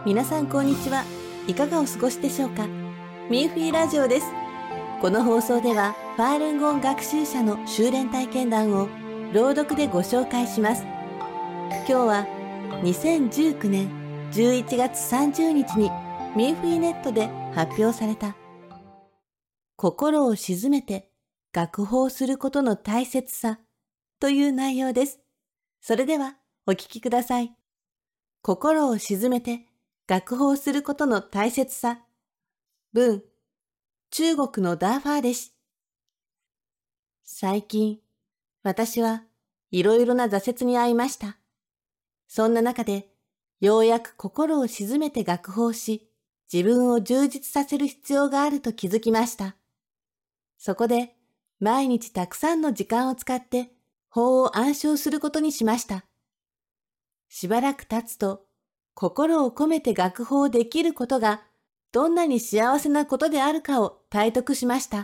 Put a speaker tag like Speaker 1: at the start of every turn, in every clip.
Speaker 1: 皆さんこんにちは。いかがお過ごしでしょうか。ミーフィーラジオです。この放送ではファールンゴン学習者の修練体験談を朗読でご紹介します。今日は2019年11月30日にミーフィーネットで発表された心を静めて学法することの大切さという内容です。それではお聞きください。心を静めて学法することの大切さ。文、中国のダーファー弟子。最近、私はいろいろな挫折に遭いました。そんな中で、ようやく心を静めて学法し、自分を充実させる必要があると気づきました。そこで、毎日たくさんの時間を使って、法を暗唱することにしました。しばらく経つと、心を込めて学法できることがどんなに幸せなことであるかを体得しました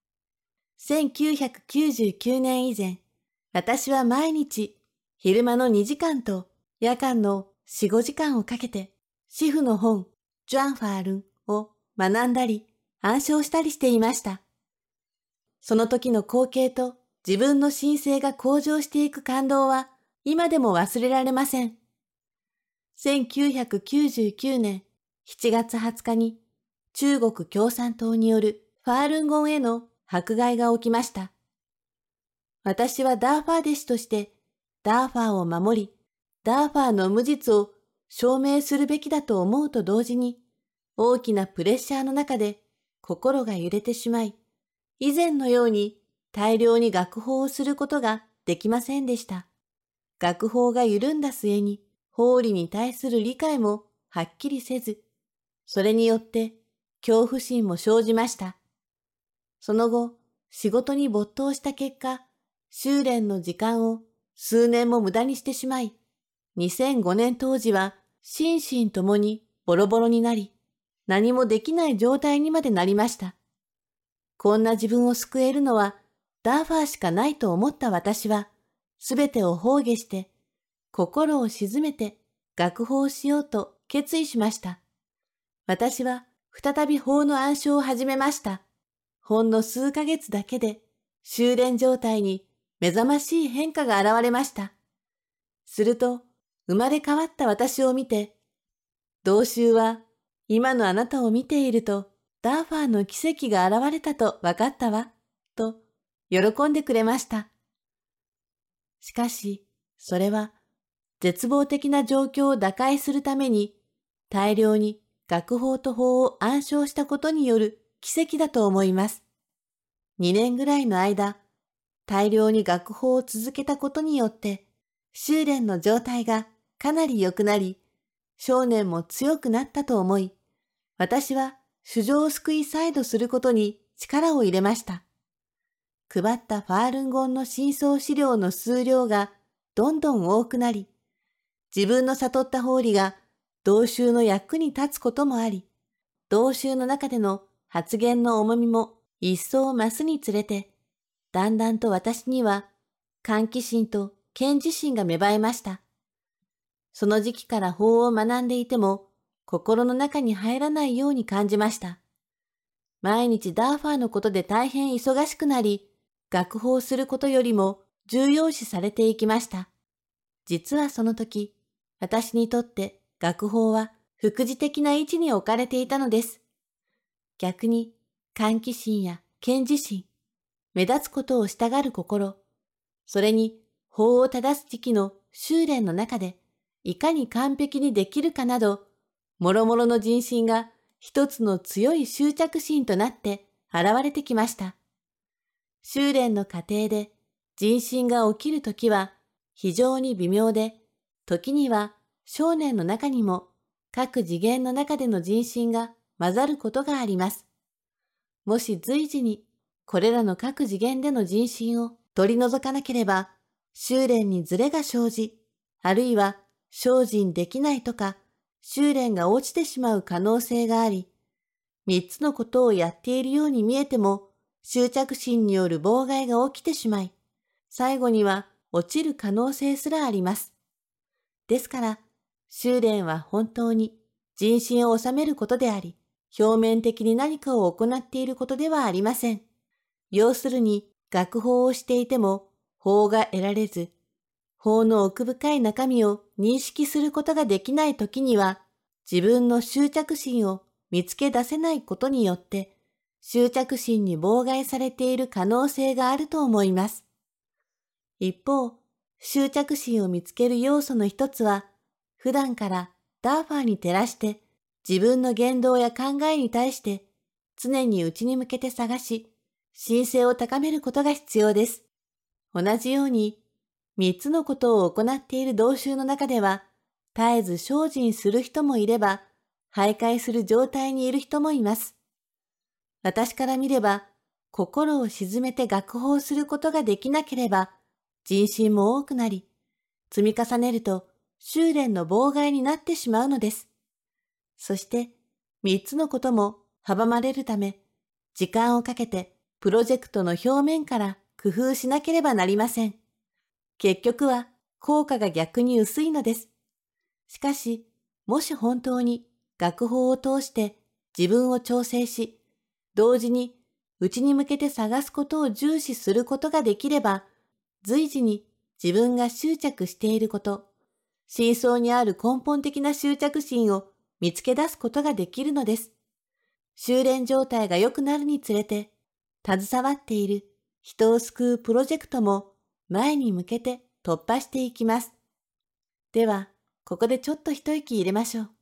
Speaker 1: 。1999年以前、私は毎日昼間の2時間と夜間の4、5時間をかけて、師父の本、ジュアンファールンを学んだり、暗唱したりしていました。その時の光景と自分の心性が向上していく感動は今でも忘れられません。1999年7月20日に中国共産党によるファールンゴンへの迫害が起きました。私はダーファー弟子としてダーファーを守り、ダーファーの無実を証明するべきだと思うと同時に、大きなプレッシャーの中で心が揺れてしまい、以前のように大量に学法をすることができませんでした。学法が緩んだ末に、法理に対する理解もはっきりせず、それによって恐怖心も生じました。その後、仕事に没頭した結果、修練の時間を数年も無駄にしてしまい、2005年当時は心身ともにボロボロになり、何もできない状態にまでなりました。こんな自分を救えるのはダーファーしかないと思った私は、すべてを放下して、心を静めて学法しようと決意しました。私は再び法の暗唱を始めました。ほんの数ヶ月だけで修練状態に目覚ましい変化が現れました。すると生まれ変わった私を見て、同修は今のあなたを見ているとダーファーの奇跡が現れたと分かったわ、と喜んでくれました。しかし、それは絶望的な状況を打開するために大量に学法と法を暗唱したことによる奇跡だと思います。2年ぐらいの間、大量に学法を続けたことによって修練の状態がかなり良くなり、少年も強くなったと思い、私は衆生を救い再度することに力を入れました。配ったファールンゴンの真相資料の数量がどんどん多くなり、自分の悟った法理が同修の役に立つこともあり、同修の中での発言の重みも一層増すにつれて、だんだんと私には歓喜心と堅持心が芽生えました。その時期から法を学んでいても、心の中に入らないように感じました。毎日ダーファーのことで大変忙しくなり、学法することよりも重要視されていきました。実はその時、私にとって学法は副次的な位置に置かれていたのです。逆に、歓喜心や堅持心、目立つことをしたがる心、それに法を正す時期の修練の中で、いかに完璧にできるかなど、もろもろの人心が一つの強い執着心となって現れてきました。修練の過程で人心が起きるときは非常に微妙で、時には少年の中にも各次元の中での人心が混ざることがあります。もし随時にこれらの各次元での人心を取り除かなければ、修練にズレが生じ、あるいは精進できないとか、修練が落ちてしまう可能性があり、三つのことをやっているように見えても、執着心による妨害が起きてしまい、最後には落ちる可能性すらあります。ですから、修練は本当に人心を収めることであり、表面的に何かを行っていることではありません。要するに、学法をしていても、法が得られず、法の奥深い中身を認識することができないときには、自分の執着心を見つけ出せないことによって、執着心に妨害されている可能性があると思います。一方、執着心を見つける要素の一つは、普段からダーファーに照らして自分の言動や考えに対して常に内に向けて探し、神性を高めることが必要です。同じように、三つのことを行っている同修の中では、絶えず精進する人もいれば、徘徊する状態にいる人もいます。私から見れば、心を静めて学法することができなければ、人心も多くなり、積み重ねると修練の妨害になってしまうのです。そして、三つのことも阻まれるため、時間をかけてプロジェクトの表面から工夫しなければなりません。結局は効果が逆に薄いのです。しかし、もし本当に学法を通して自分を調整し、同時に内に向けて探すことを重視することができれば、随時に自分が執着していること、真相にある根本的な執着心を見つけ出すことができるのです。修練状態が良くなるにつれて、携わっている人を救うプロジェクトも前に向けて突破していきます。では、ここでちょっと一息入れましょう。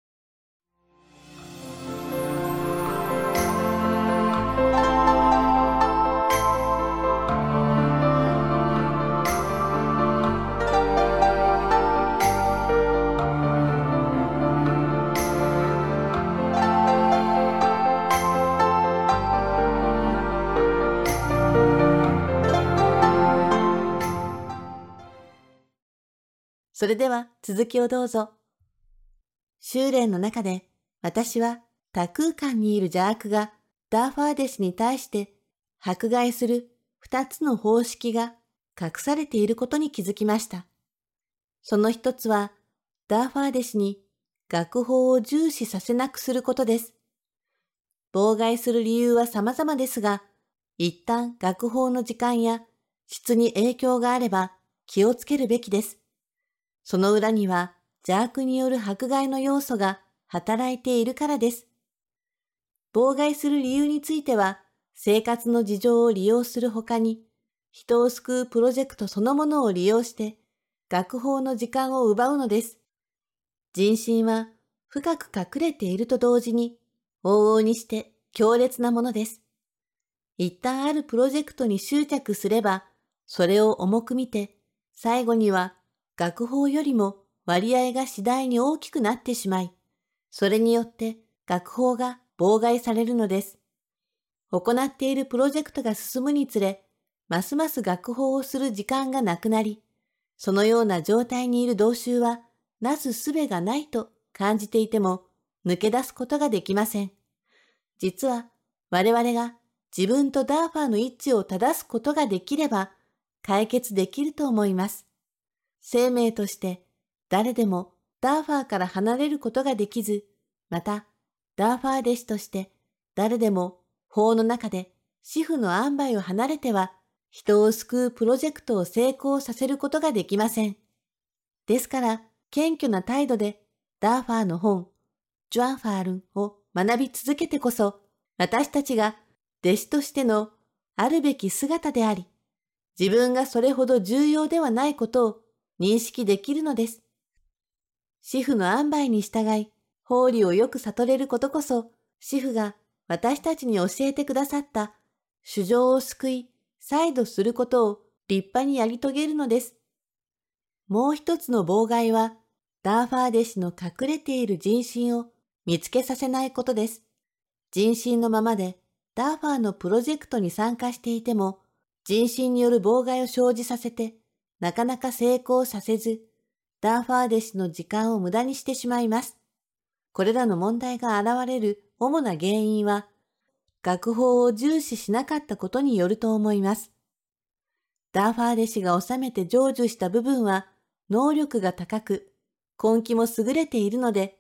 Speaker 1: それでは続きをどうぞ。修練の中で私は多空間にいる邪悪がダーファーデシに対して迫害する二つの方式が隠されていることに気づきました。その一つはダーファーデシに学法を重視させなくすることです。妨害する理由は様々ですが、一旦学法の時間や質に影響があれば気をつけるべきです。その裏には邪悪による迫害の要素が働いているからです。妨害する理由については、生活の事情を利用するほかに、人を救うプロジェクトそのものを利用して、学法の時間を奪うのです。人心は深く隠れていると同時に、往々にして強烈なものです。一旦あるプロジェクトに執着すれば、それを重く見て、最後には学法よりも割合が次第に大きくなってしまい、それによって学法が妨害されるのです。行っているプロジェクトが進むにつれ、ますます学法をする時間がなくなり、そのような状態にいる同修は、なす術がないと感じていても、抜け出すことができません。実は、我々が自分とダーファーの一致を正すことができれば、解決できると思います。生命として誰でもダーファーから離れることができず、またダーファー弟子として誰でも法の中で支父の塩梅を離れては人を救うプロジェクトを成功させることができません。ですから謙虚な態度でダーファーの本、ジュアンファールンを学び続けてこそ私たちが弟子としてのあるべき姿であり、自分がそれほど重要ではないことを認識できるのです。支父の塩梅に従い、法理をよく悟れることこそ、支父が私たちに教えてくださった衆生を救い、再度することを立派にやり遂げるのです。もう一つの妨害は、ダーファー弟子の隠れている人心を見つけさせないことです。人心のままでダーファーのプロジェクトに参加していても、人心による妨害を生じさせて、なかなか成功させず、ダーファー弟子の時間を無駄にしてしまいます。これらの問題が現れる主な原因は、学法を重視しなかったことによると思います。ダーファー弟子が収めて成就した部分は、能力が高く、根気も優れているので、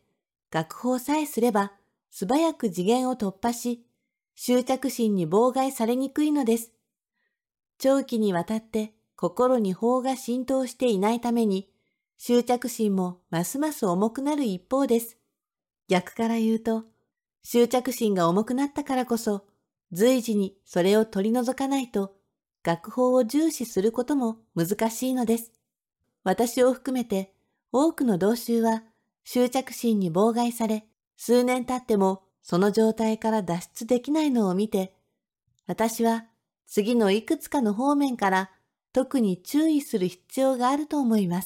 Speaker 1: 学法さえすれば素早く次元を突破し、執着心に妨害されにくいのです。長期にわたって心に法が浸透していないために、執着心もますます重くなる一方です。逆から言うと、執着心が重くなったからこそ、随時にそれを取り除かないと、学法を重視することも難しいのです。私を含めて、多くの同修は執着心に妨害され、数年経ってもその状態から脱出できないのを見て、私は次のいくつかの方面から特に注意する必要があると思います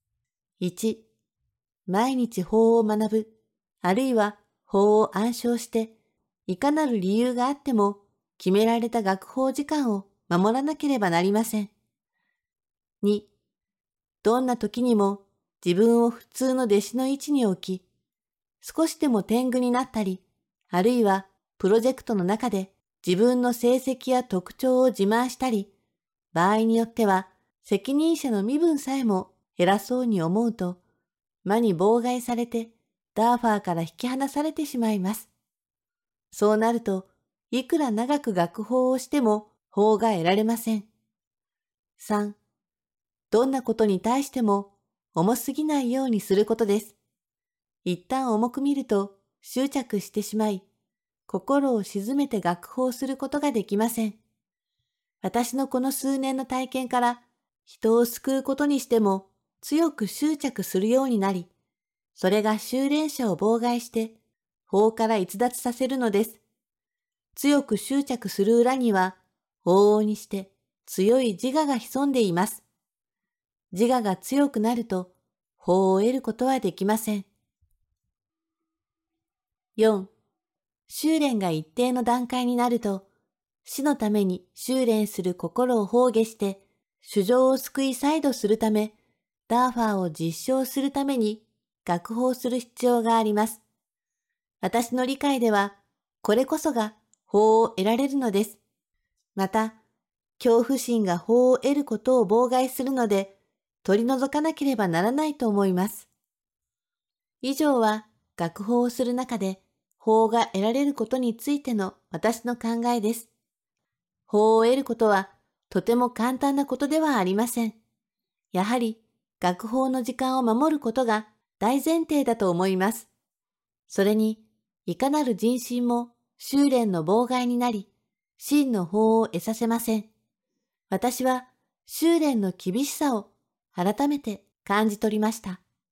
Speaker 1: 。1、毎日法を学ぶ、あるいは法を暗唱して、いかなる理由があっても決められた学法時間を守らなければなりません。2、どんな時にも自分を普通の弟子の位置に置き、少しでも天狗になったり、あるいはプロジェクトの中で自分の成績や特徴を自慢したり、場合によっては責任者の身分さえも偉そうに思うと、魔に妨害されてダーファーから引き離されてしまいます。そうなると、いくら長く学法をしても法が得られません。3、どんなことに対しても重すぎないようにすることです。一旦重く見ると執着してしまい、心を静めて学法することができません。私のこの数年の体験から、人を救うことにしても強く執着するようになり、それが修練者を妨害して、法から逸脱させるのです。強く執着する裏には、往々にして強い自我が潜んでいます。自我が強くなると、法を得ることはできません。4、修練が一定の段階になると、死のために修練する心を放下して、衆生を救い再度するため、ダーファーを実証するために学法する必要があります。私の理解では、これこそが法を得られるのです。また、恐怖心が法を得ることを妨害するので、取り除かなければならないと思います。以上は、学法をする中で、法が得られることについての私の考えです。法を得ることは、とても簡単なことではありません。やはり、学法の時間を守ることが大前提だと思います。それに、いかなる人心も修練の妨害になり、真の法を得させません。私は修練の厳しさを改めて感じ取りました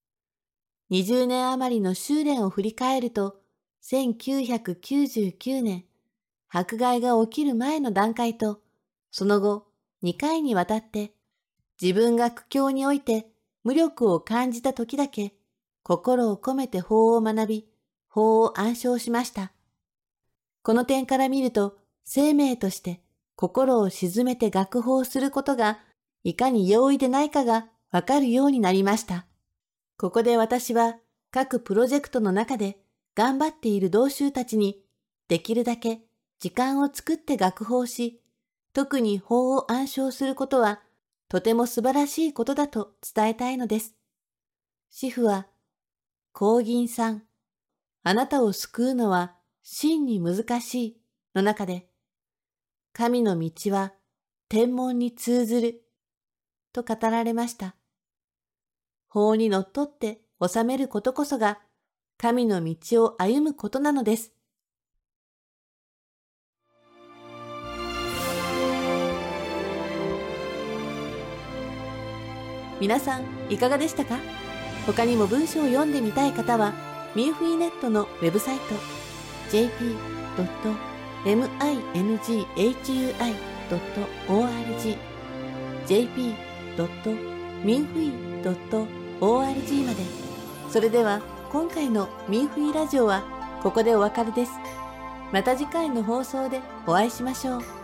Speaker 1: 。20年余りの修練を振り返ると、1999年、迫害が起きる前の段階と、その後2回にわたって自分が苦境において無力を感じた時だけ心を込めて法を学び、法を暗唱しました。この点から見ると、生命として心を静めて学法することがいかに容易でないかがわかるようになりました。ここで私は各プロジェクトの中で頑張っている同修たちにできるだけ時間を作って学法し、特に法を暗唱することはとても素晴らしいことだと伝えたいのです。師父は、光銀さん、あなたを救うのは真に難しいの中で、神の道は天文に通ずると語られました。法にのっとって治めることこそが神の道を歩むことなのです。皆さんいかがでしたか？他にも文章を読んでみたい方はミンフィーネットのウェブサイト jp.minghui.org jp.minfui.org まで。それでは今回のミンフィーラジオはここでお別れです。また次回の放送でお会いしましょう。